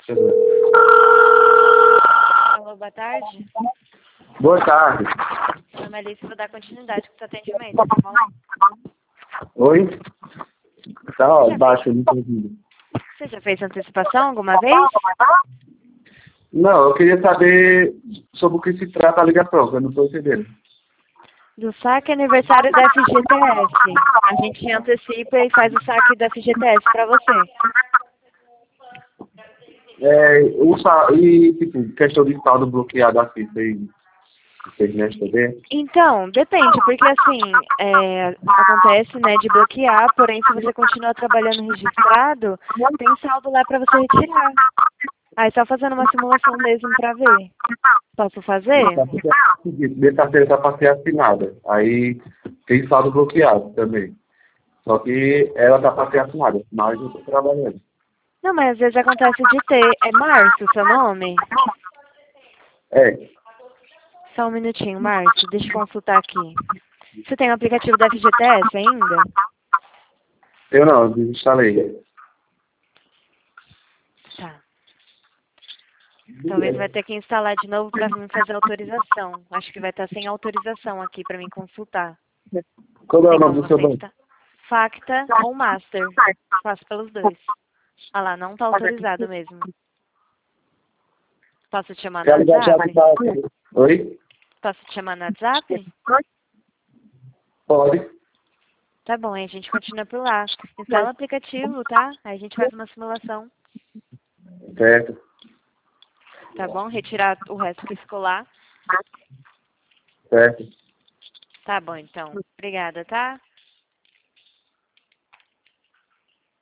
Alô, boa tarde. Boa tarde. Meu nome é Alice, vou dar continuidade com o seu atendimento, tá bom? Oi? Tá, ó, baixo, eu não tô ouvindo. Você já fez antecipação alguma vez? Não, eu queria saber sobre o que se trata a ligação, que eu não tô entendendo. Do saque aniversário da FGTS. A gente antecipa e faz o saque da FGTS pra você. Tipo, questão de saldo bloqueado assim, vocês me responder? Então, depende, porque assim, acontece, né, de bloquear, porém se você continuar trabalhando registrado, tem saldo lá pra você retirar. Aí só fazendo uma simulação mesmo pra ver. Posso fazer? Terça-feira tá pra ser assinada. Aí tem saldo bloqueado também. Só que ela tá pra ser assinada, mas eu tô trabalhando. Não, mas às vezes acontece de ter. É Márcio seu nome? É, Só um minutinho, Márcio, deixa eu consultar aqui. Você tem o aplicativo da FGTS ainda? eu não, eu desinstalei. Tá. Talvez vai ter que instalar de novo para mim fazer autorização. Acho que vai estar sem autorização aqui para mim consultar. Qual é o Tem nome como do seu você banco? instalar? Facta ou Master. Faço pelos dois. Ah lá, não está autorizado mesmo. Posso te chamar no Quero ligar já WhatsApp? pra... Oi? Posso te chamar no WhatsApp? Pode. Tá bom, aí a gente continua por lá. Instala o aplicativo, tá? Aí a gente faz uma simulação. Certo. Tá bom? Retirar o resto que ficou lá. Certo. Tá bom, então. Obrigada, tá?